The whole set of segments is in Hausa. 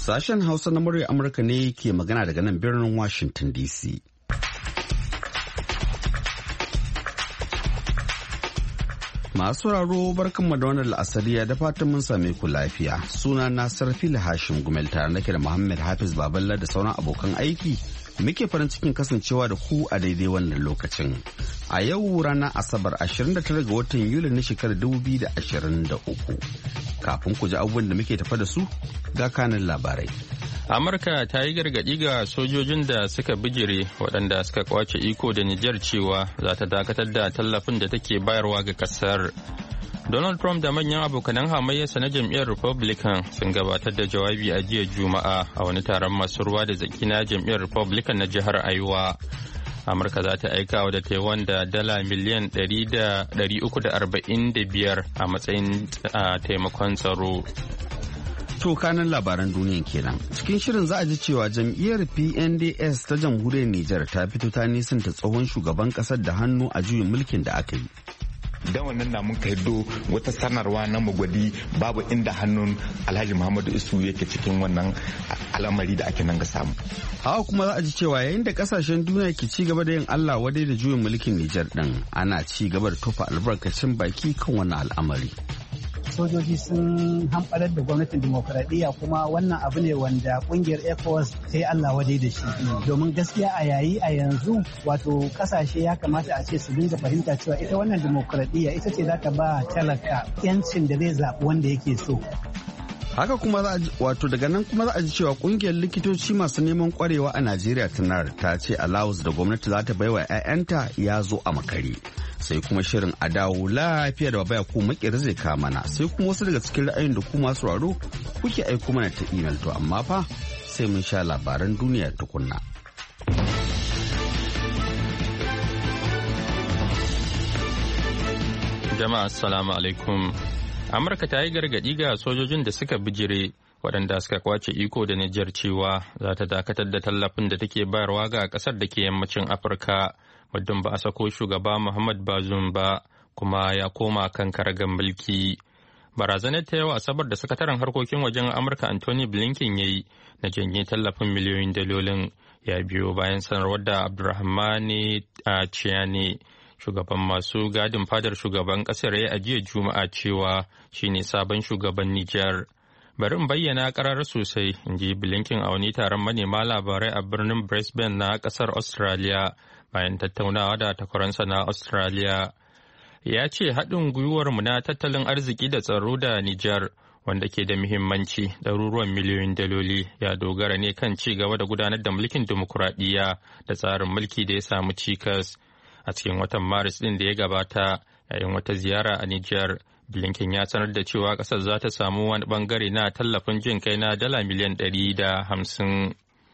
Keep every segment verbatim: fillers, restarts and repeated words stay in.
Sashen Hausa na murya Amurka ne ke magana daga nan birnin Washington D C. Masu sauraro barkanmu da wannan la'asariya da fatan mun same ku lafiya. Suna na Sarfila Hashim Gumel tare nake da Muhammad Hafiz Baballa da sauran abokan aiki. Muke farin cikin kasancewa da ku a daidai wannan lokacin. A yau ranar Asabar ashirin da tara ga watan Yuli na shekarar dubu biyu da ashirin da uku. Kafin ku ji abubuwan da muke tafa da su ga kanin labarai. Amurka ta yi gargaɗi ga sojojin da suka bijire waɗanda suka kwace iko da Nijar cewa za ta dakatar da tallafin da take bayarwa ga ƙasar. Donald Trump da manyan abokanan hamayyarsa na jam'iyyar Republican sun gabatar da jawabi a jiya Juma'a a wani taron masu ruwa da zaki na jam'iyyar Republican na jihar Iowa. Amurka za ta aika wa da Taiwan da dala miliyan ɗari uku da arba'in da biyar a matsayin taimakon tsaro. To kanan labaran duniyan kenan. Cikin shirin za a ji cewa jam'iyyar P N D S ta jamhuriyar Nijar ta fito ta nisanta tsohon shugaban kasar da hannu a juyin mulkin da aka yi. Da wannan na mun kaido wata sanarwa na mugwadi babu inda hannun Alhaji Muhammadu Isu yake cikin wannan al'amari da ake nan ga samu. Hawa kuma za a ji cewa yayin da kasashen duniya ke ci gaba da yin Allah wadai da juyin mulkin Nijar din, ana ci gaba da tofa albarkacin baki kan wannan al'amari. Sojoji sun hamɓarar da gwamnatin dimokuraɗiyya kuma wannan abu ne wanda ƙungiyar ECOWAS ta yi Allah wadai da shi. Domin gaskiya a yayi a yanzu wato ƙasashe ya kamata a ce su dinga fahimta cewa ita wannan dimokuraɗiyya ita ce za ta ba talaka 'yancin da zai zaɓi wanda yake so. Haka kuma za a wato daga nan kuma za a ji cewa kungiyar likitoci masu neman kwarewa a Najeriya tanar ta ce allowance da gwamnati za ta baiwa 'ya'yanta ya zo a makare. Sai kuma shirin a dawo lafiya da babaya ko makera zai kama mana sai kuma wasu daga cikin ra'ayin da ku masu raro kuke aiko mana ta email to amma fa sai mun sha labaran duniya tukunna. Jama'a assalamu alaikum. Amurka ta yi gargaɗi ga sojojin da suka bijire waɗanda suka kwace iko da Nijar cewa za ta dakatar da tallafin da take bayarwa ga ƙasar da ke yammacin Afirka muddin ba a sako shugaba Muhammad Bazoum ba kuma ya koma kan karagar mulki. Barazanar ta yau Asabar da sakataren harkokin wajen Amurka Anthony Blinken ya yi na janye tallafin miliyoyin dalolin ya biyo bayan sanarwar da Abdulrahmane Chiani shugaban masu gadin fadar shugaban kasar ya ajiye Juma'a cewa shine sabon shugaban Nijar. Bari in bayyana karar sosai, in ji Blinken a wani taron manema labarai a birnin Brisbane na kasar Australia bayan tattaunawa da takwaransa na Australia. Ya ce haɗin gwiwarmu na tattalin arziki da tsaro da Nijar wanda ke da muhimmanci ɗaruruwan miliyoyin daloli ya dogara ne kan ci gaba da gudanar da mulkin dimokuraɗiyya da tsarin mulki da ya samu cikas. A cikin watan Maris ɗin da ya gabata yayin wata ziyara a Nijar, Blinken ya sanar da cewa ƙasar za ta samu wani bangare na tallafin jin kai na dala miliyan ɗari da hamsin.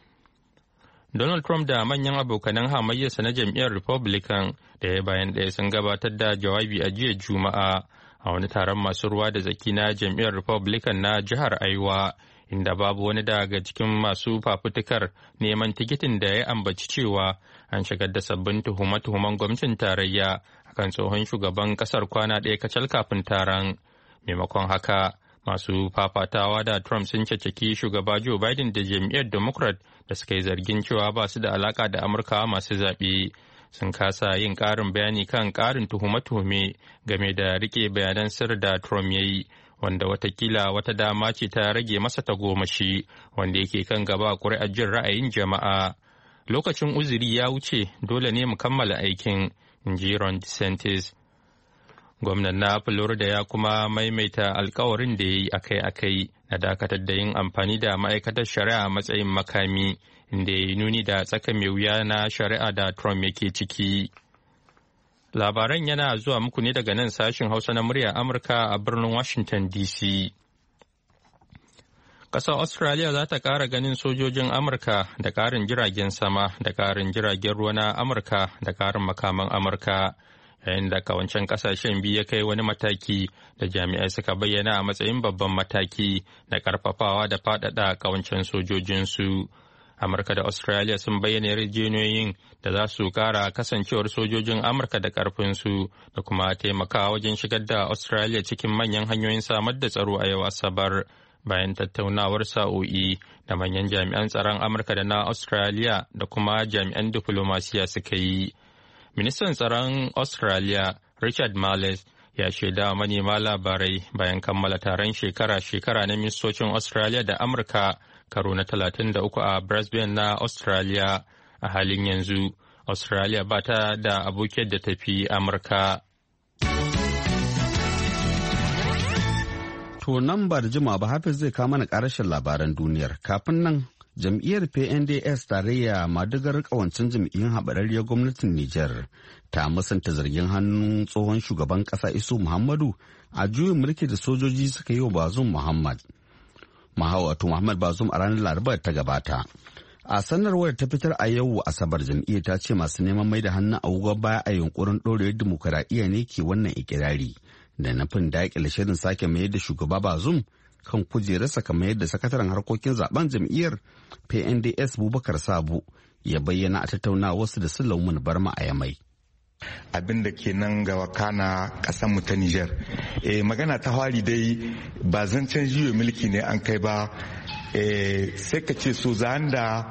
Donald Trump da manyan abokanan hamayyarsa na jam'iyyar Republican ɗaya bayan ɗaya sun gabatar da jawabi a jiya Juma'a a wani taron masu ruwa da zaki na jam'iyyar Republican na jihar Iowa, inda babu wani daga cikin masu fafutukar neman tikitin da ya ambaci cewa an shigar da sabbin tuhume-tuhumen gwamnatin tarayya akan tsohon shugaban kasar kwana ɗaya kacal kafin taron. Maimakon haka, masu fafatawa da Trump sun caccaki shugaba Joe Biden da jam'iyyar Democrat da suka yi zargin cewa ba su da alaka da Amurkawa masu zaɓe. Sun kasa yin ƙarin bayani kan ƙarin tuhume-tuhume game da rike bayanan sirri da Trump ya yi, wanda watakila wata dama ce ta rage masa tagomashi wanda yake kan gaba ƙuri'ar jin ra'ayin jama'a. Lokacin uzuri ya wuce, dole ne mu kammala aikin, in ji Ron DeSantis. Gwamnan na Florida ya kuma maimaita alkawarin da ya yi akai-akai na dakatar da yin amfani da ma'aikatar shari'a a matsayin makami, inda ya yi nuni da tsaka mai wuya na shari'a da Trump yake ciki. Labaran yana zuwa muku ne daga nan sashin Hausa na murya Amurka a birnin Washington D C. Ƙasar Australia za ta ƙara ganin sojojin Amurka da ƙarin jiragen sama da ƙarin jiragen ruwa na Amurka da ƙarin makaman Amurka, yayin da kawancen ƙasashen biyu ya kai wani mataki da jami'ai suka bayyana a matsayin babban mataki na ƙarfafawa da faɗaɗa kawancen sojojinsu. Amurka da Australia sun bayyana yarjejeniyoyin da za su kara kasancewar sojojin Amurka da ƙarfinsu da kuma taimakawa wajen shigar da Australia cikin manyan hanyoyin samar da tsaro a yau Asabar. bayan tattaunawar sa'o'i da manyan jami'an tsaron Amurka da na Australia da kuma jami'an diflomasiya suka yi. Ministan tsaron Australia Richard Marles ya shaida manema labarai bayan kammala taron shekara-shekara na ministocin Australia da Amurka karo na talatin da uku a Brisbane na Australia. A halin yanzu, Australia ba ta da abokiyar da tafi Amurka. To nan ba da jima ba Hafiz zai kawo mana karashin labaran duniyar. Kafin nan, jam'iyyar P N D S tarayya madigar kawancin jam'iyyun haɓararriyar gwamnatin Nijar ta musanta zargin hannun tsohon shugaban ƙasa Isu Muhammadu a juyin mulki da sojoji suka yi wa Bazum Muhammad. Wato Muhammad Bazum a ranar Laraba ta gabata. A sanarwar ta fitar a yau Asabar, jam'iyyar ta ce masu neman mai da hannun agogon baya a yunkurin ɗorewar dimokuraɗiyya ne ke wannan ikirari da nufin daƙile shirin sake mayar da shugaba Bazum kan kujerarsa kamar yadda sakataren harkokin zaben jam'iyyar P N D S Bubakar Sabo ya bayyana a tattaunawarsu da Sulaiman Barma a Yamai. Abin da ke nan ga wakana mu ta Nijar. E, magana ta hwari dai ba zancen jiyo mulki ne an kai ba, e, sai ka ce so da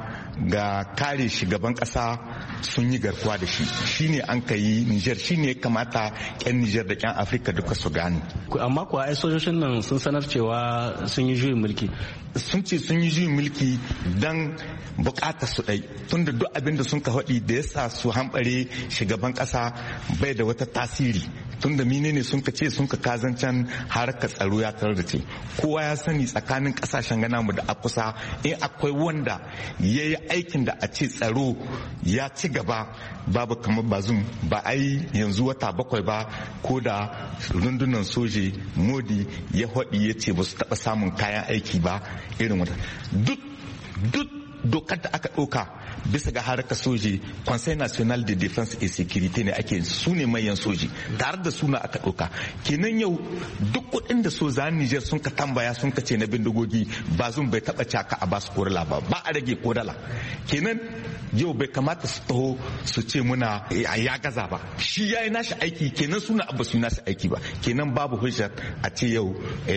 ga kare shugaban kasa sun yi garkuwa da shi shine an ka yi Nijar, shine kamata yan Nijar da yan Afirka duka su gane. Amma kuwa ai sojojin nan sun sanar cewa sun yi juyin mulki. Sun ce sun yi juyin mulki dan bukatar su dai, tunda duk abin da sun ka faɗi da yasa su hambare shugaban kasa bai da wata tasiri, tunda menene sun ka ce sun ka kazancan harkar tsaro ya tarar da ce kowa ya sani tsakanin kasashen gana mu da akusa in akwai wanda ya yi aikin da a ce tsaro ya ci gaba babu kamar Bazum. Ba a yi yanzu wata bakwai ba ko da rundunar soje Modi ya haɗi ya ce ba su taɓa samun kayan aiki ba irin wata duk duk dokar da aka ɗauka bisa ga harkar soji Conseil National de Defense et Sécurité ne ake su ne mayan soji tare da suna aka ɗauka. Kenan yau duk kuɗin da sojan Niger sun ka tambaya sun ka ce na bindigogi Bazum bai taɓa caka a basu korala ba ba a rage kodala. Kenan yau bai kamata su taho su ce muna ya gaza ba, shi ya yi nashi aiki, kenan suna abu su nashi aiki ba, kenan babu hujjar a ce yau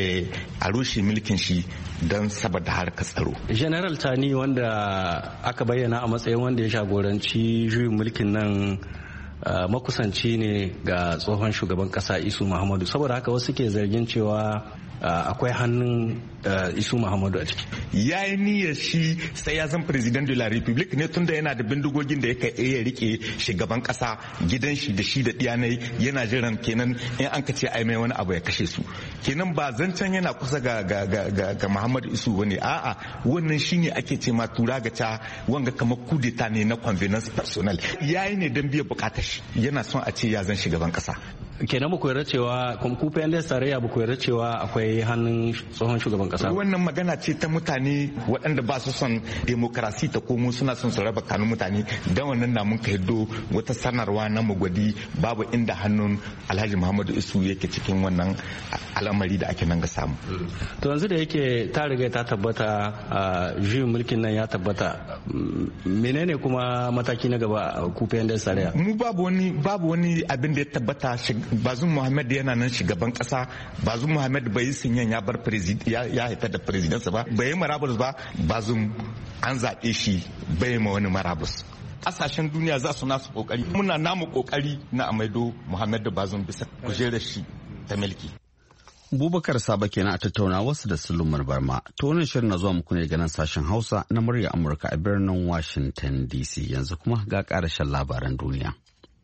a rushe mulkin shi don saboda harkar tsaro. General Tani wanda aka bayyana a matsayin wanda ya shagoranci juyin mulkin nan makusanci ne ga tsohon shugaban kasa Isu Muhammadu, saboda haka wasu ke zargin cewa akwai hannun Isu Muhammadu a ciki. Ya yi niyyar shi sai ya zan president de la republique ne, tunda yana da bindigogin da yake iya rike shugaban kasa gidan shi da shi da diyanai, yana jiran kenan in an ka ce ai mai wani abu ya kashe su. Kenan ba zancen yana kusa ga ga ga ga Muhammadu Isu bane, a'a wannan shine ake ce ma tura ga ta wanga kamar kudeta ne na convenience personnel. Yayi ne dan biya bukatar shi, yana son a ce ya zan shugaban kasa. Kenan ba ku yarda cewa kuma ku fayan da tarayya ba ku yarda cewa akwai hannun tsohon shugaban kasa. Wannan magana ce ta mutane waɗanda ba su son demokarasi ta komo, suna son su raba kanun mutane, dan wannan na mun kai do wata sanarwa na mugwadi babu inda hannun Alhaji Muhammadu Isu yake cikin wannan al'amari da ake nan ga samu. To yanzu da yake ta riga ta tabbata a juyin mulkin nan ya tabbata, menene kuma mataki na gaba ku fayan da tarayya? Mu babu wani babu wani abin da ya tabbata. Bazum Muhammad yana nan shugaban kasa, Bazum Muhammad bai yi sinyan ya bar ya haifar da presidensa ba, bai yi marabus ba. Bazum an zaɓe shi bai ma wani marabus. Ƙasashen duniya za su nasu kokari, muna namu kokari na amaido Muhammad da Bazum bisa kujerar shi ta mulki. Bubakar Saba kenan a tattauna wasu da Sulumar Barma. To wannan shirin na zuwa muku ne ganin sashen Hausa na murya Amurka a birnin Washington D C. Yanzu kuma ga ƙarashen labaran duniya.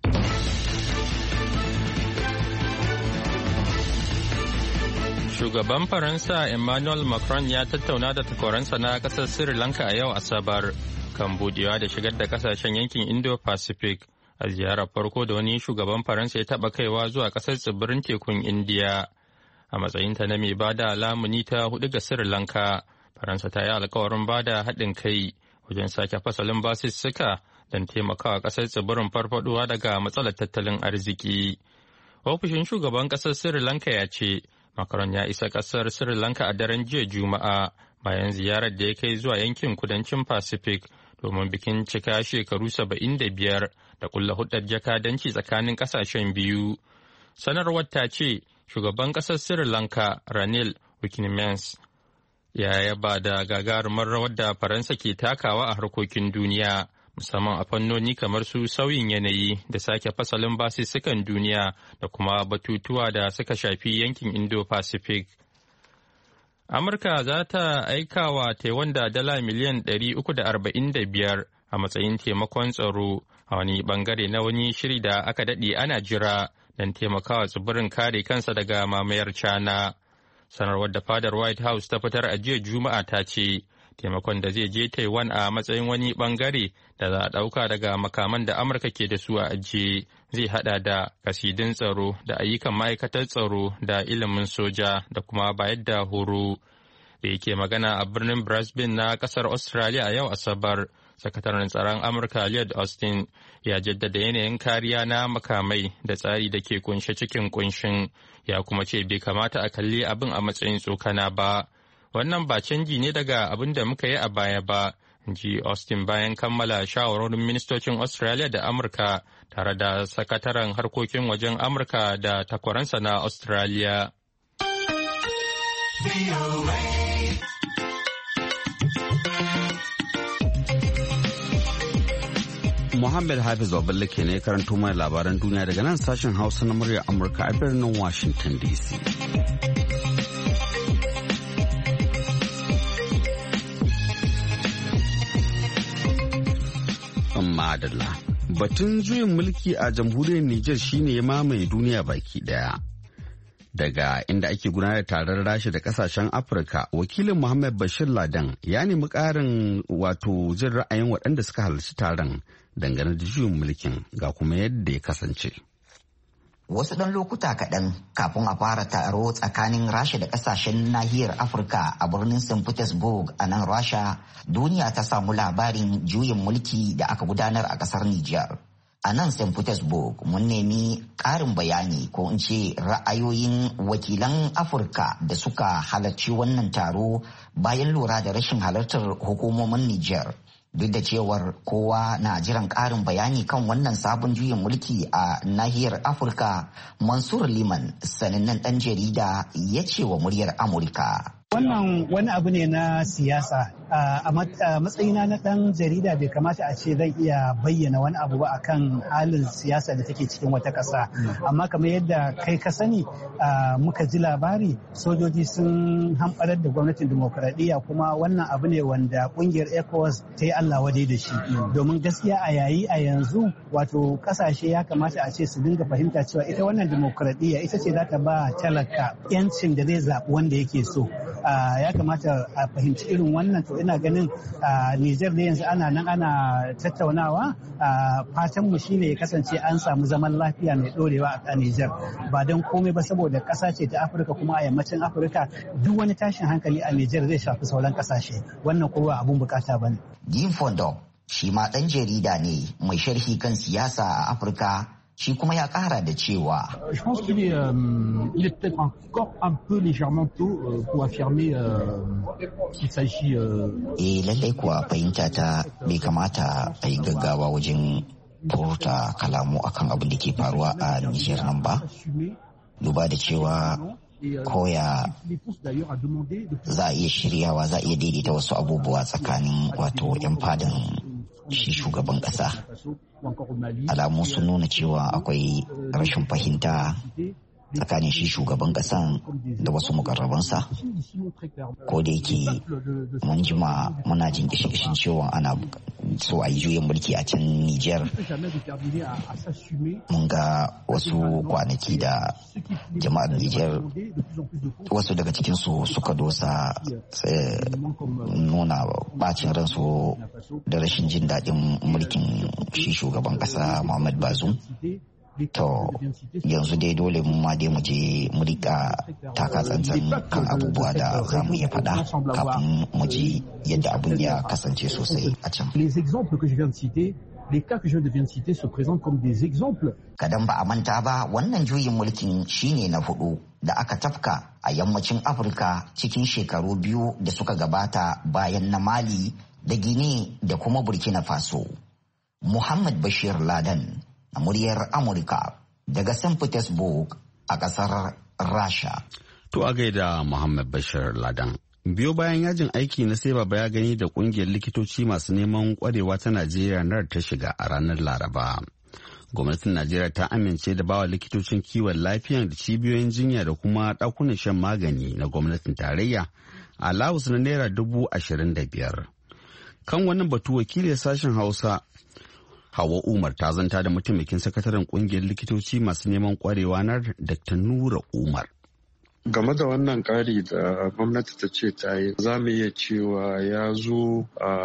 Shugaban Faransa Emmanuel Macron ya tattauna da takwaransa na kasar Sri Lanka a yau Asabar kan budewa da shigar da kasashen yankin Indo-Pacific a ziyarar farko da wani shugaban Faransa ya taɓa kaiwa zuwa kasar tsibirin tekun Indiya. A matsayinta na mai bada lamuni ta hudu ga Sri Lanka, Faransa ta yi alkawarin bada haɗin kai wajen sake fasalin basussuka don taimakawa kasar tsibirin farfaduwa daga matsalar tattalin arziki. Ofishin shugaban kasar Sri Lanka ya ce, Macron ya isa kasar Sri Lanka a daren jiya Juma'a bayan ziyarar da ya kai zuwa yankin kudancin Pacific domin bikin cika shekaru saba'in da biyar da kulla hudar jakadanci tsakanin kasashen biyu. Sanarwar ta ce shugaban kasar Sri Lanka Ranil Wickremesinghe ya yaba da gagarumar rawar da Faransa ke takawa a harkokin duniya, musamman a fannoni kamar su sauyin yanayi da sake fasalin basussukan duniya da kuma batutuwa da suka shafi yankin Indo-Pacific. Amurka za ta aika wa Taiwan da dala miliyan ɗari uku da arba'in da biyar a matsayin taimakon tsaro a wani bangare na wani shiri da aka daɗe ana jira don taimakawa tsibirin kare kansa daga mamayar China. Sanarwar da fadar White House ta fitar a jiya Juma'a ta ce, taimakon da zai je Taiwan a matsayin wani bangare da za a ɗauka daga makaman da Amurka ke da su a ajiye zai hada da kasidin tsaro da ayyukan ma'aikatar tsaro da ilimin soja da kuma bayar da horo. Da yake magana a birnin Brisbane na kasar Australia a yau Asabar, sakataren tsaron Amurka Lloyd Austin ya jaddada yanayin kariya na makamai da tsari da ke kunshe cikin kunshin, ya kuma ce bai kamata a kalli abin a matsayin tsokana ba. Wannan ba canji ne daga abin da muka yi a baya ba, ji Austin bayan kammala shawarorin ministocin Australia da Amurka tare da sakataren harkokin wajen Amurka da takwaransa na Australia. Muhammad Hafiz Baballe ke ne karanto mai labaran duniya daga nan sashen Hausa na muryar Amurka a birnin Washington D C. Madalla. Batun juyin mulki a jamhuriyar Nijar shine ya mamaye duniya baki daya. Daga inda ake gudanar da taron Rasha da kasashen Afirka, wakilin Muhammad Bashir Ladan ya nemi ƙarin wato jin ra'ayin waɗanda suka halarci taron dangane da juyin mulkin ga kuma yadda ya kasance. Wasu ɗan lokuta kaɗan kafin a fara taro tsakanin Rasha da ƙasashen nahiyar Afirka a birnin Saint Petersburg a nan Rasha, duniya ta samu labarin juyin mulki da aka gudanar a ƙasar Nijar. A nan Saint Petersburg mun nemi ƙarin bayani ko in ce ra'ayoyin wakilan Afirka da suka halarci wannan taro bayan lura da rashin halartar hukumomin Nijar. Duk da cewar kowa na jiran ƙarin bayani kan wannan sabon juyin mulki a nahiyar Afirka, Mansur Liman, sanannen ɗan jarida, ya ce wa muryar Amurka. Wannan wani abu ne na siyasa. A matsayina na ɗan jarida bai kamata a ce zan iya bayyana wani abu ba akan halin siyasa da take cikin wata ƙasa. Amma kamar yadda kai ka sani muka ji labari, sojoji sun hamɓarar da gwamnatin dimokuraɗiyya, kuma wannan abu ne wanda ƙungiyar ECOWAS ta yi Allah wadai da shi. Domin gaskiya a yayi a yanzu wato ƙasashe ya kamata a ce su dinga fahimta cewa ita wannan dimokuraɗiyya ita ce za ta ba talaka 'yancin da zai zaɓi wanda yake so. Uh, ya kamata a fahimci irin wannan. To ina ganin uh, Nijar ne yanzu ana nan ana tattaunawa, uh, fatan mu shine ya kasance an samu zaman lafiya mai dorewa a Nijar, ba don komai ba saboda ƙasa ce ta Afirka, kuma a yammacin Afirka duk wani tashin hankali a Nijar zai shafi sauran ƙasashe. Wannan kowa abun bukata bane. Jim Fondo shi ma ɗan jarida ne mai sharhi kan siyasa a Afirka. Shi kuma ya kara da cewa Je pense qu'il est, euh, il est peut-être encore un peu légèrement tôt euh, pour affirmer euh, qu'il s'agit euh... Eh lallai kuwa fahimta ta bai kamata a yi gaggawa wajen furta kalamu akan abin da ke faruwa a Nijar nan ba. Duba da cewa koya za a iya shiryawa, za a iya daidaita wasu abubuwa tsakanin wato 'yan fadan shi shugaban kasa. Alamu sun nuna cewa akwai rashin fahimta tsakanin shi shugaban kasan da wasu mukarrabansa, ko da yake mun jima muna jin kishin cewa ana so a yi juyin mulki a can Nijar. Mun ga wasu kwanaki da jama'ar Nijar, wasu daga cikinsu suka dosa nuna bacin ransu da rashin jin daɗin mulkin shi shugaban ƙasa Muhammad Bazoum. To yanzu dai dole mu ma dai mu je mu rika taka tsantsan kan abubuwa da za mu iya faɗa kafin mu ji yadda abun ya kasance sosai a can. Les cas que je viens de citer se présentent comme des exemples. Kadan ba a manta ba, wannan juyin mulkin shine na hudu da aka tafka a yammacin Afirka cikin shekaru biyu da suka gabata bayan na Mali da Guinea da kuma Burkina Faso. Muhammad Bashir Ladan, a muryar Amurka daga Saint Petersburg a ƙasar Rasha. To a gaida Muhammad Bashir Ladan. biyo bayan yajin aiki na sai baba ya gani da kungiyar likitoci masu neman kwarewa ta Najeriya nar ta shiga a ranar Laraba. Gwamnatin Najeriya ta amince da bawa likitocin kiwon lafiya da cibiyoyin jinya da kuma ɗakunan shan magani na gwamnatin tarayya a Lagos na naira dubu ashirin da biyar. Kan wannan batu wakilin sashen Hausa Hawa Umar ta zanta da mataimakin sakataren kungiyar likitoci masu neman kwarewa na Doctor Nura Umar. Game da wannan ƙari da gwamnati ta ce ta yi, za mu iya cewa ya zo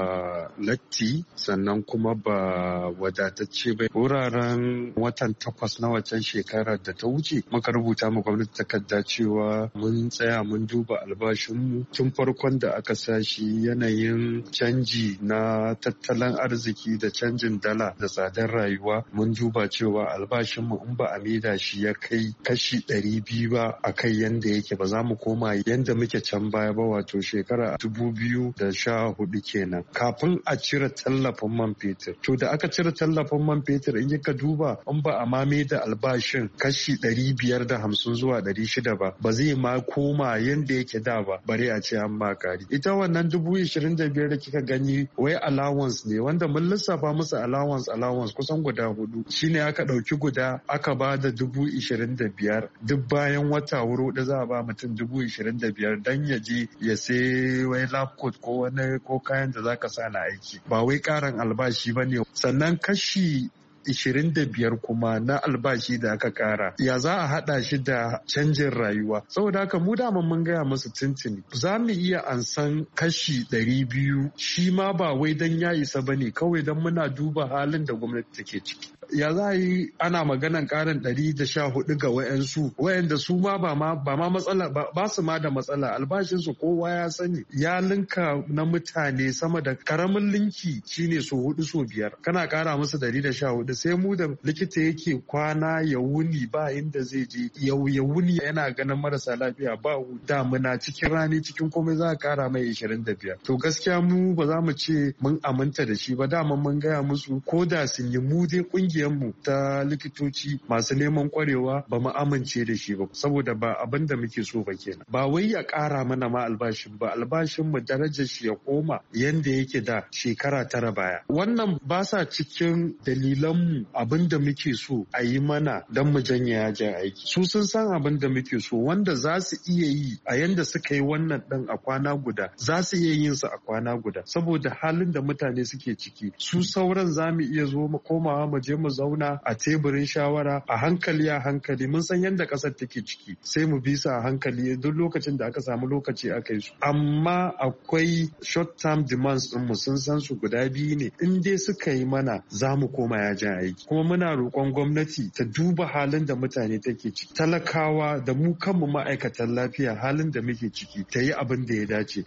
a latti sannan kuma ba wadatacce ba. Wuraren watan takwas na waccan shekarar da ta wuce muka rubuta mu gwamnati takarda cewa mun tsaya mun duba albashinmu tun farkon da aka sashi yanayin canji na tattalin arziki da canjin dala da tsadar rayuwa, mun duba cewa albashinmu in ba a maida shi ya kai kashi ɗari biyu ba a kai yanda yake ba za mu koma yanda muke can baya ba, wato shekara dubu biyu da sha hudu kenan kafin a cire tallafin man fetur. To da aka cire tallafin man fetur in ka duba in ba a mame da albashin kashi ɗari biyar da hamsin zuwa ɗari shida ba ba zai ma koma yanda yake da ba, bare a ce an ma kari. Ita wannan dubu ishirin da biyar da kika gani wai allowance ne wanda mun lissafa musu allowance allowance kusan guda hudu, shine aka ɗauki guda aka ba da dubu ishirin da biyar duk bayan wata wuro da za a ba mutum dubu ishirin da biyar dan ya je ya sai wai lab coat ko wani ko kayan da zaka sa na aiki, ba wai karin albashi ba ne. Sannan kashi ishirin da biyar kuma na albashi da aka kara ya za a hada shi da canjin rayuwa. Saboda haka mu dama mun gaya musu tuntuni za mu iya ansan kashi ɗari biyu, shi ma ba wai dan ya isa bane, kawai dan muna duba halin da gwamnati take ciki. Ya za a yi ana maganan karin ɗari da sha hudu ga wayansu wayanda su ma ba ma ba ma matsala ba su ma da matsala, albashinsu kowa ya sani ya linka na mutane sama da karamin linki shine so hudu so biyar, kana kara musu ɗari da sha hudu sai mu da likita yake kwana ya wuni ba inda zai je yau ya wuni yana ganin marasa lafiya ba damuna cikin rani cikin komai za a kara mai ishirin da biyar. To gaskiya mu ba za mu ce mun aminta da shi ba, dama mun gaya musu ko da sun yi mu dai mu ta likitoci masu neman kwarewa ba mu amince da shi ba, saboda ba abin da muke so ba kenan. Ba wai ya kara mana ma albashin ba, albashin mu darajar shi ya koma yanda yake da shekara tara baya. Wannan ba sa cikin dalilan mu abin da muke so a yi mana don mu janye yajin aiki. Su sun san abin da muke so wanda za su iya yi a yanda suka yi wannan din a kwana guda, za su iya yin su a kwana guda saboda halin da mutane suke ciki. Su sauran za mu iya zo mu komawa mu je mu zauna a teburin shawara a hankali a hankali, mun san yadda kasar take ciki sai mu bi su a hankali duk lokacin da aka samu lokaci aka yi su. Amma akwai short term demands din mu sun san su guda biyu ne, in dai suka yi mana za mu koma yajin aiki. Kuma muna roƙon gwamnati ta duba halin da mutane take ciki, talakawa da mu kanmu ma'aikatan lafiya halin da muke ciki, ta yi abin da ya dace.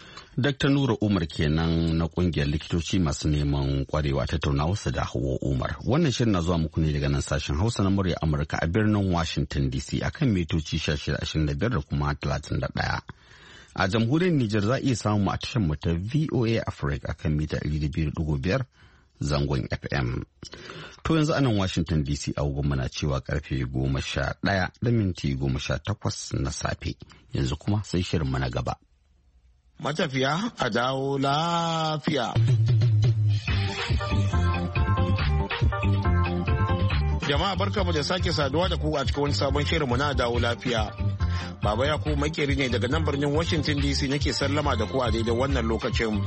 Dakta Nura Umar kenan na kungiyar likitoci masu neman kwarewa tattaunawarsa da Hauwa Umar. Wannan shirin na zuwa muku ne daga nan sashen Hausa na murya Amurka a birnin Washington D C akan mitoci shida ashirin da biyar da kuma talatin da ɗaya. A jamhuriyar Nijar za a iya samun mu a tashar mu ta V O A Africa akan mita ɗari da biyu da biyar zangon F M. To yanzu a nan Washington D C agogon muna cewa karfe goma sha ɗaya da minti goma sha takwas na safe. Yanzu kuma sai shirin mu na gaba. Matafiya a dawo lafiya. Jama'a barkamu da sake saduwa da ku a cikin wani sabon shirinmu na dawo lafiya. Baba Yakubu makeri ne daga nan birnin Washington D C nake sallama da ku a daidai wannan lokacin.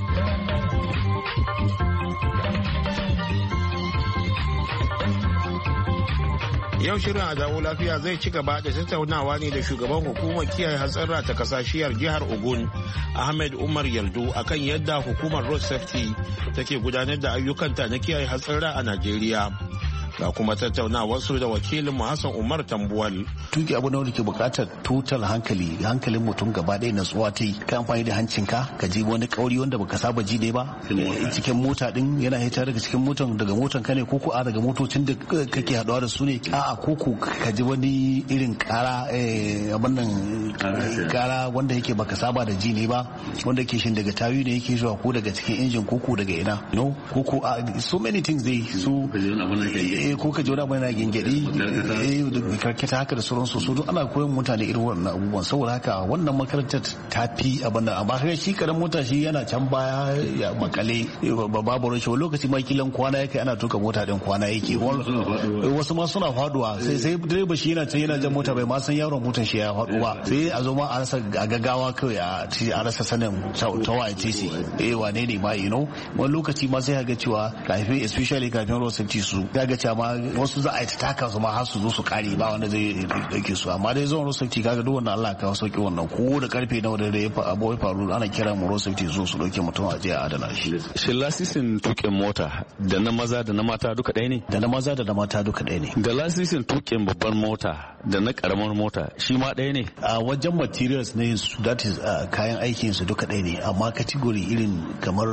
Yau shirin a dawo lafiya zai ci gaba da tattaunawa ne da shugaban hukumar kiyaye hatsarra ta kasashiyar jihar Ogun, Ahmed Umar Yaldu, akan yadda hukumar Road Safety take gudanar da ayyukanta na kiyaye hatsarra a Najeriya. Ga kuma tattaunawar su da wakilin Hassan Umar Tambuwal. Tuki abu da ke bukatar total hankali, hankalin mutum gaba ɗaya natsuwa ta yi, ka amfani da hancinka ka ji wani kauri wanda baka saba ji ne ba cikin mota din, yana hita daga cikin motan daga motan ka ne ko a daga motocin da kake haɗuwa da su ne, a'a ko ko ka ji wani irin kara abin nan kara wanda yake baka saba da ji ne ba, wanda yake shin daga tayu ne yake zuwa ko daga cikin injin ko ko daga ina, no ko ko so many things dai su eh ko ka ji wani abu yana gingedi eh da karkata haka da sauransu su duk ana koyon mutane irin wannan abubuwan saboda haka wannan makarantar ta fi abin da amma kai shi karan mota shi yana can baya ya makale babu rashin wani lokaci ma kilan kwana yake ana tuka mota din kwana yake wasu ma suna faduwa sai sai direba shi yana can yana jan mota bai ma san yaron motar shi ya faɗu ba sai a zo ma a rasa a gaggawa kawai a rasa sanin ta waye ce eh wane ne ma you know wani lokaci ma sai ga cewa kafin especially kafin road safety su ga cewa ma wasu za a yi taka su ma har su zo su kare ba wanda zai dauke su amma dai zuwan road safety kaga duk wannan Allah ka sauki wannan ko da karfe nawa da ya abu ya faru ana kira mu road safety zo su dauke mutum a je a adana shi. Shin lasisin tukin mota da na maza da na mata duka ɗaya ne? Da na maza da na mata duka ɗaya ne. Da lasisin tukin babbar mota da na karamar mota shi ma ɗaya ne? A wajen materials ne su that is kayan aikin su duka ɗaya ne amma category irin kamar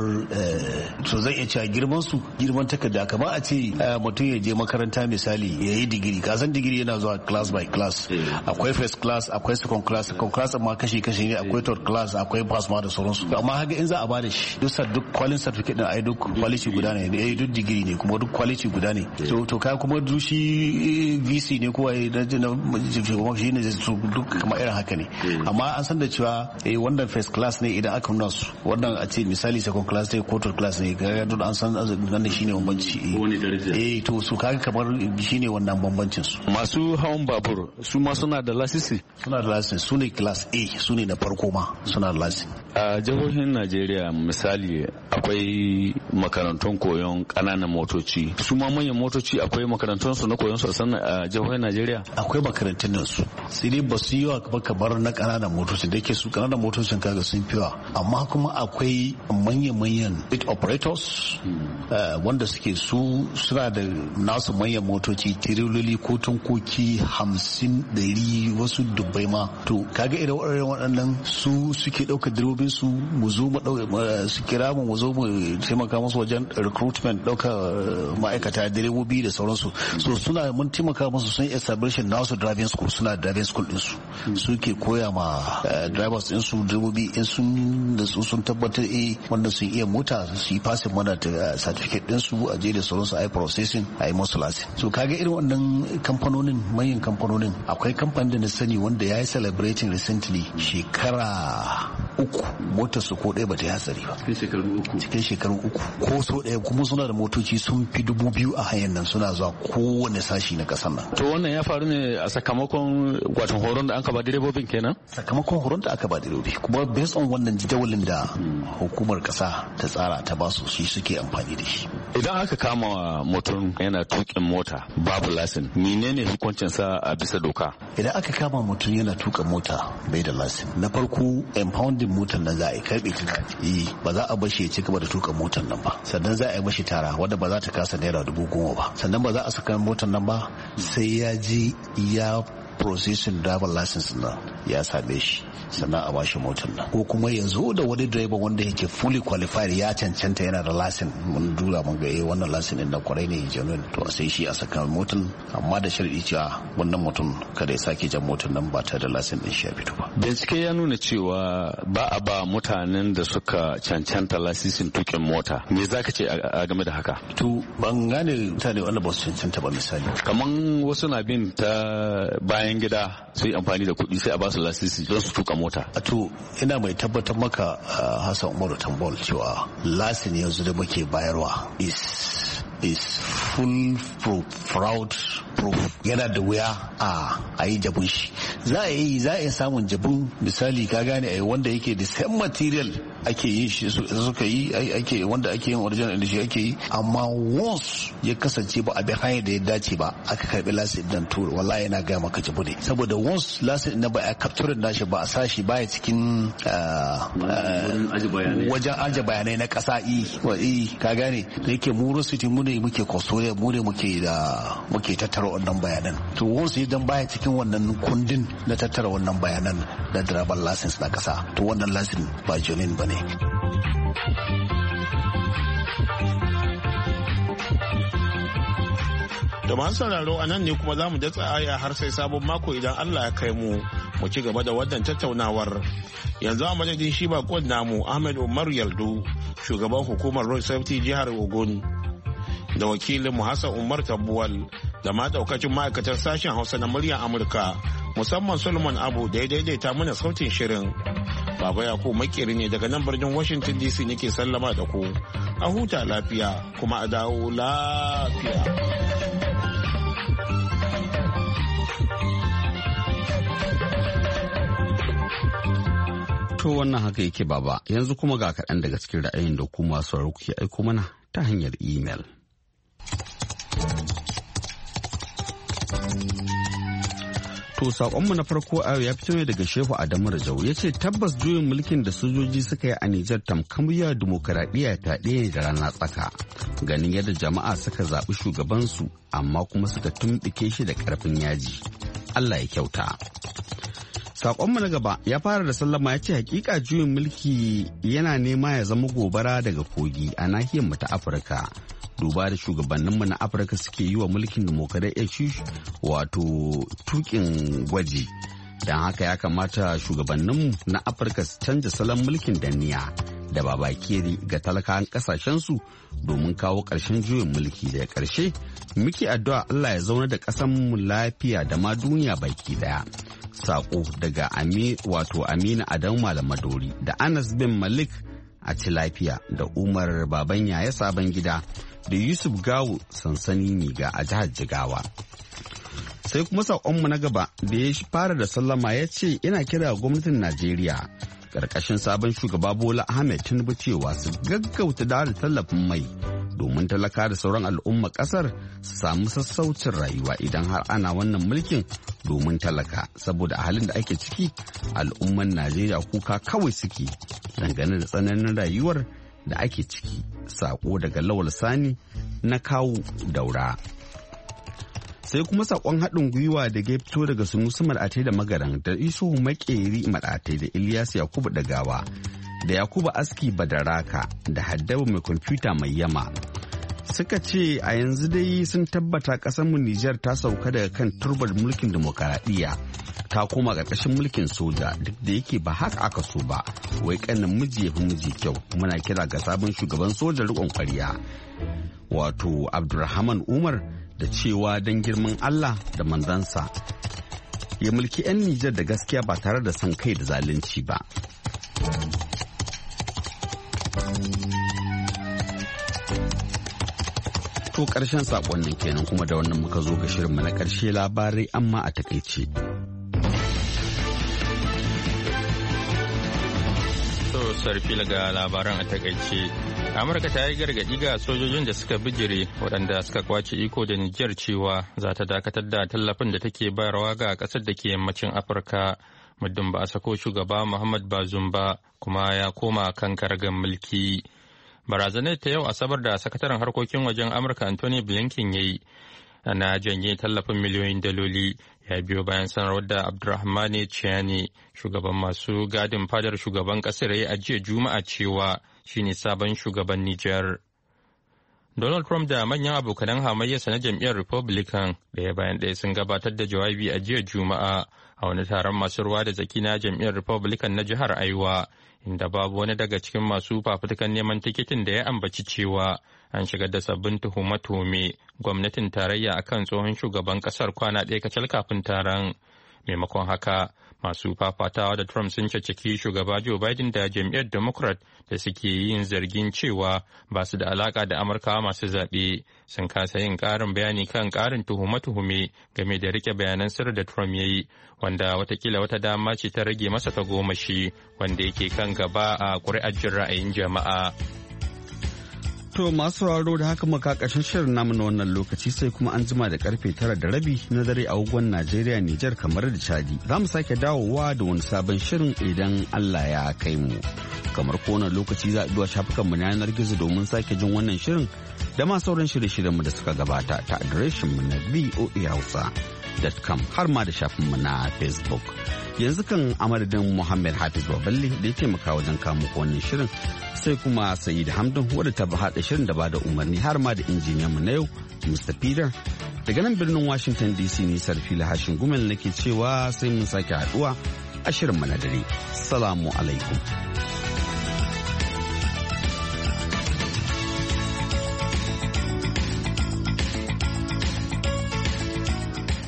to zan iya cewa girman su girman takarda kamar a ce mutum ya je makaranta misali ya yi digiri kasan digiri yana zuwa class by class akwai first class akwai second class second class amma kashi kashi ne akwai third class akwai pass ma da sauransu amma haka in za a bada shi duk duk quality certificate din ai duk quality guda ne eh duk digiri ne kuma duk quality guda ne to to kai kuma dushi V C ne ko ai da kuma shi ne duk kamar irin haka ne amma an san da cewa eh wannan first class ne idan aka nuna su wannan a ce misali second class ne ko third class ne ga duk an san nan shine bambanci eh to su kaga kamar shine wannan bambancin su masu hawan babur su ma suna da lasisi suna da lasisi su ne class A su ne na farko ma suna da lasisi a jihohin Najeriya misali akwai makarantun koyon kananan motoci su ma manyan motoci akwai makarantun su na koyon su a jihohin Najeriya akwai makarantun nan su sai dai ba su yi wa kamar na kananan motoci da ke su kananan motocin kaga sun fiwa amma kuma akwai manyan-manyan bit operators wanda suke su suna da nasu manyan motoci tiriloli ko tunkoki hamsin dari wasu dubbai ma to kaga irin waɗannan su suke ɗaukar direbobin su mu zo mu su kira mu mu zo mu taimaka musu wajen recruitment ɗaukar ma'aikata direbobi da sauransu so suna mun taimaka musu sun establishing nasu driving school suna driving school din su suke koya ma drivers din su direbobi in sun da su sun tabbatar eh wanda sun iya mota su yi passing mana certificate din su a je da sauransu a yi processing a yi musu license so kaga irin wannan kamfanonin manyan kamfanonin akwai kamfanin da na sani wanda ya yi celebrating recently shekara uku motar su ko ɗaya ba ta yi hatsari ba cikin shekaru uku cikin shekaru uku ko so ɗaya kuma suna da motoci sun fi dubu biyu a hanyar nan suna zuwa kowane sashi na ƙasar nan to wannan ya faru ne a sakamakon watan horon da aka ba direbobin kenan sakamakon horon da aka ba direbobi kuma based on wannan jadawalin da hukumar ƙasa ta tsara ta ba su shi suke amfani da shi idan aka kama mutum yana tukin mota babu lasin menene hukuncin sa a bisa doka idan aka kama mutum yana tuka mota bai da lasin na farko impounding motar nan za a yi karbe ta eh ba za a bar shi ya ci gaba da tuka motar nan ba sannan za a yi mashi tara wanda ba za ta kasa naira dubu goma ba sannan ba za a saka motar nan ba sai ya ji ya processing driver license na ya same shi sannan a bashi motar nan ko kuma ya zo da wani driver wanda yake fully qualified ya cancanta yana da license mun dura mun ga eh wannan license din na kwarai ne genuine to sai shi a saka motar amma da sharadi cewa wannan mutum kada ya sake jan motar nan ba tare da license din shi ya fito ba bincike ya nuna cewa ba a ba mutanen da suka cancanta lasisin tukin mota me zaka ce a game da haka to ban gane mutane wanda ba su cancanta ba misali kaman wasu na bin ta bayan gida su yi amfani da kuɗi sai a ba su lasisi don su tuka mota. A to ina mai tabbatar maka Hassan Umaru Tambol cewa lasin yanzu da muke bayarwa is is full proof fraud proof yana da wuya a a yi jabun shi za a yi za a yi samun jabun misali ka gane a wanda yake the same material ake yin shi suka yi ake wanda ake yin original da shi ake yi amma once ya kasance ba a bi hanyar da ya dace ba aka karbi lasin dan tour wallahi yana ga maka jabu ne saboda once lasin na ba a capture nashi ba a sashi baya cikin wajen aje bayanai na kasa i ka gane da yake mu rusiti mu ne muke custodian mu ne muke da muke tattara wannan bayanan to once idan baya cikin wannan kundin na tattara wannan bayanan da driver license na kasa to wannan license ba genuine bane da masu sauraro a nan ne kuma za mu datsa aya har sai sabon mako idan Allah ya kai mu mu ci gaba da wannan tattaunawar yanzu a madadin shi bakon namu Ahmed Umar Yaldu shugaban hukumar road safety jihar Ogun da wakilin mu Hassan Umar Tambuwal da ma daukacin ma'aikatar sashen Hausa na muryar Amurka musamman Solomon Abu da ya daidaita mana sautin shirin. Baba Yakubu Makeri ne daga nan birnin Washington D C nake sallama da ku. A huta lafiya kuma a dawo lafiya. To wannan haka yake baba, yanzu kuma ga kaɗan daga cikin ra'ayin da ku masu sauraro kuke aiko mana ta hanyar imel. To saƙonmu na farko a ya fito ne daga Shehu Adamu Rajau ya ce tabbas juyin mulkin da sojoji suka yi a Nijar tamkar ya dimokuraɗiyya ta ɗaya da rana tsaka. Ganin yadda jama'a suka zaɓi shugabansu amma kuma suka tumɓuke shi da ƙarfin yaji. Allah ya kyauta. Saƙonmu na gaba ya fara da sallama ya ce hakika juyin mulki yana nema ya zama gobara daga kogi a nahiyar mu ta Afirka. Duba da shugabanninmu na Afirka suke yi wa mulkin dimokuraɗiyya wato tukin gwaji. Don haka ya kamata shugabanninmu na Afirka su canja salon mulkin danniya da babakere ga talakawan kasashensu domin kawo ƙarshen juyin mulki daga ƙarshe. Muke addu'a Allah ya zauna da ƙasarmu lafiya da ma duniya baki daya. Sako daga Ami wato Amina Adamu Malamadori da Anas bin Malik a ci lafiya da Umar Baban Yaya Sabon Gida da Yusuf Gawu Sansani Miga a jihar Jigawa. Sai kuma sakonmu na gaba da ya fara da sallama ya ce yana kira gwamnatin Najeriya ƙarƙashin sabon shugaba Bola Ahmed Tinubu cewa su gaggauta da tallafin mai domin talaka da sauran al'umma ƙasar su samu sassaucin rayuwa idan har ana wannan mulkin domin talaka saboda a halin da ake ciki al'umman Najeriya kuka kawai suke dangane da tsananin rayuwar da ake ciki. Sako daga Lawal Sani na Kawu Daura. Sai kuma sakon haɗin gwiwa da ya fito daga Sunusi Maɗatai da Magaran da Isuhu Makeri Maɗatai da Ilyas Yakubu Dagawa da Yakubu Aski Badaraka da Haddabu mai kwamfuta mai yama. Suka ce a yanzu dai sun tabbata ƙasarmu Nijar ta sauka daga kan turbar mulkin demokaradiyya ta koma ƙarƙashin mulkin soja duk da yake ba haka aka so ba, wai ƙanin miji ya fi miji kyau. Muna kira ga sabon shugaban soja riƙon ƙwarya wato Abdulrahman Umar da cewa don girman Allah da manzansa ya mulki 'yan Nijar da gaskiya ba tare da son kai da zalunci ba. To ƙarshen saƙonnin kenan kuma da wannan muka zo ga shirinmu na ƙarshe labarai amma a takaice. To sarfi ga labaran a takaice. Amurka ta yi gargaɗi ga sojojin da suka bijire waɗanda suka kwace iko da Nijar cewa za ta dakatar da tallafin da take bayarwa ga ƙasar da ke yammacin Afirka muddin ba a sako shugaba Muhammad Bazoum ba kuma ya koma kan karagar mulki. Barazanar ta yau Asabar da sakataren harkokin wajen Amurka Anthony Blinken ya yi na janye tallafin miliyoyin daloli ya biyo bayan sanarwar da Abdurrahmane Chiani shugaban masu gadin fadar shugaban kasar ya ajiye Juma'a cewa shine sabon shugaban Nijar. Donald Trump da manyan abokanan hamayyarsa na jam'iyyar Republican ɗaya bayan ɗaya sun gabatar da jawabi a jiya Juma'a a wani taron masu ruwa da tsaki na jam'iyyar Republican na jihar Iowa, inda babu wani daga cikin masu fafutukan neman tikitin da ya ambaci cewa an shigar da sabbin tuhume-tuhume gwamnatin tarayya akan tsohon shugaban kasar kwana ɗaya kacal kafin taron. Maimakon haka, masu fafatawa da Trump sun caccaki shugaba Joe Biden da jam'iyyar Democrat da suke yin zargin cewa ba su da alaka da Amurkawa masu zaɓe sun kasa yin ƙarin bayani kan ƙarin tuhume-tuhume game da rike bayanan sirri da Trump ya yi, wanda watakila wata dama ce ta rage masa tagomashi wanda yake kan gaba a ƙuri'ar jin ra'ayin jama'a. To masu sauraro da haka muka ƙarshen shirin namu na wannan lokaci sai kuma an jima da karfe tara da rabi na dare a agogon Najeriya, Nijar, kamar da Chadi. Za mu sake dawowa da wani sabon shirin idan Allah ya kai mu. Kamar kowane lokaci za a duba shafukanmu na yanar gizo domin sake jin wannan shirin da ma sauran shirye-shiryenmu da suka gabata ta adireshinmu na v o a hausa dot com har ma da shafinmu na Facebook. Yanzu kan amadadin Muhammad Hafiz Baballe da ya taimaka wajen kamo wannan shirin sai kuma Sayyid Hamdan wadda ta haɗa shirin da bada umarni har ma da injiniyanmu na yau Mister Peter. Daga nan birnin Washington D C ne Sarfila Hashin Gumel nake cewa sai mun sake haɗuwa a shirin mu na dare. Salamu alaikum.